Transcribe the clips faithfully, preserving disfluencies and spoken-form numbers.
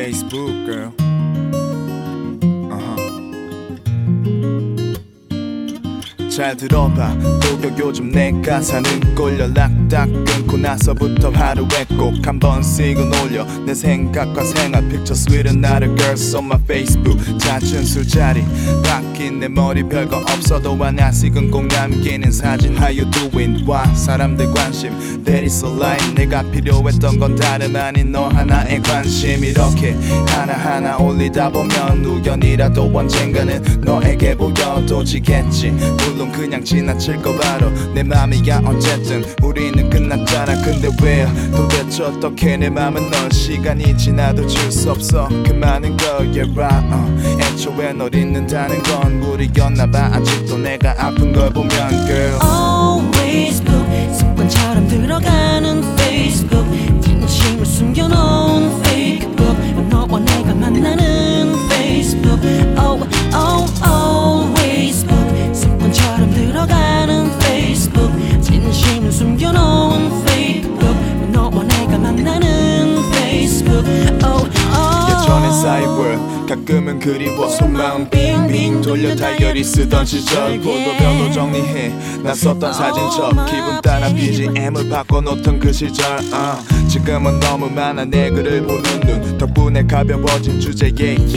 Facebook, girl. 잘 들어봐 도교 요즘 내가 사는 꼴 연락 딱 끊고 나서부터 하루에 꼭 한 번씩은 올려 내 생각과 생활 Pictures with another girls on my Facebook 잦은 술자리 바뀐 내 머리 별거 없어도 하나씩은 꼭 남기는 사진 How you doing? 와 사람들 관심 That is a line 내가 필요했던 건 다름 아닌 너 하나의 관심 이렇게 하나하나 올리다 보면 우연이라도 언젠가는 너에게 보여도 지겠지 물론 그냥 지나칠 거 바로 내 맘이야 어쨌든 우리는 끝났잖아 근데 왜 도대체 어떻게 내 맘은 널 시간이 지나도 줄 수 없어 그 많은 걸 yeah right uh. 애초에 널 잊는다는 건 무리였나봐 아직도 내가 아픈 걸 보면 girl Always book 습관처럼 들어가는 Facebook 진심을 숨겨놓은 Facebook 너와 내가 만나는 Facebook Oh, oh, always book 습관처럼 들어가는 Facebook 진심을 숨겨놓은 Facebook 너와 내가 만나는 Facebook Oh, oh 예전엔 사이버 가끔은 그리워 속마음 빙빙 돌려 다이어리 쓰던 시절 포도별로 정리해 나 썼던 사진첩 기분 따라 비지엠을 바꿔놓던 그 시절 uh. 지금은 너무 많아 내 글을 보는 눈 덕분에 가벼워진 주제에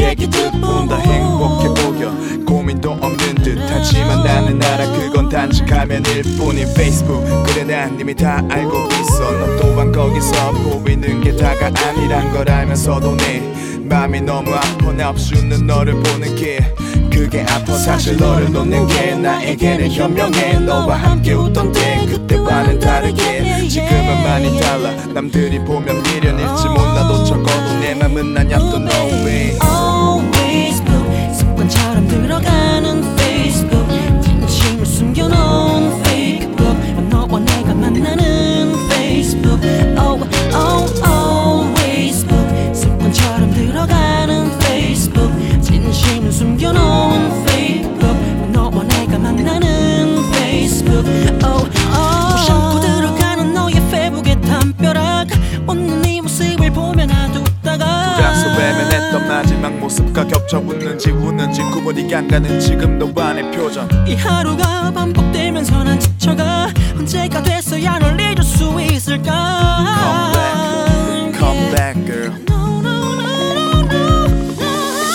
얘기들뿐 더 행복해 보여 고민도 없는 듯 하지만 나는 알아 그건 단지 가면일 뿐인 Facebook 그래 난 이미 다 알고 있어 너 또한 거기서 보이는 게 다가 아니란 걸 알면서도 내 맘이 너무 아파 나 없이 웃는 너를 보는 게 그게 아파 사실 너를 놓는 게 나에게는 현명해 너와 함께 웃던 때 그때와는 다르게 지금은 많이 달라 남들이 보면 미련일지 몰라도 적어도 내 맘은 난 엽던 no way Always book 습관처럼 들어가는 Facebook 진심을 숨겨놓은 Facebook 너와 내가 만나는 Facebook Oh, oh, always book 습관처럼 들어가는 Facebook 진심을 숨겨놓은 Facebook 너와 내가 만나는 Facebook Oh, oh 무심코 들어가는 너의 페북의 담벼락 웃는 네 모습을 보며 놔두다가 돌아서 외면했던 마지막 모습과 겹쳐 웃는지 우는지 구분이 안 가는 지금 너와 내 표정 이 하루가 반복되면서 난 지쳐가 언제가 돼서야 널 잊을 수 있을까 Come back, come back girl No, no, no, no, no.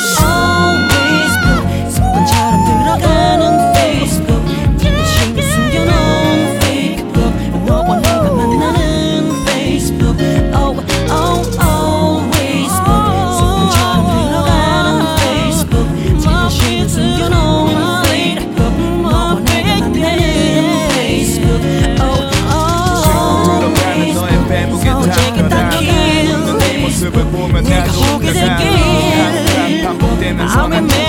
Always book 습관처럼 들어가는 Facebook 진심을 숨겨놓은 Facebook 너와 내가 만나는 Facebook Oh, oh, always book 습관처럼 들어가는 Facebook 진심을 숨겨놓은 Facebook 너와 내가 만나는 Facebook Oh, oh 들어가는 너의 페북에 담겨라 웃는 네 모습을 보면 나도 웃다가 항상 반복되는 마음에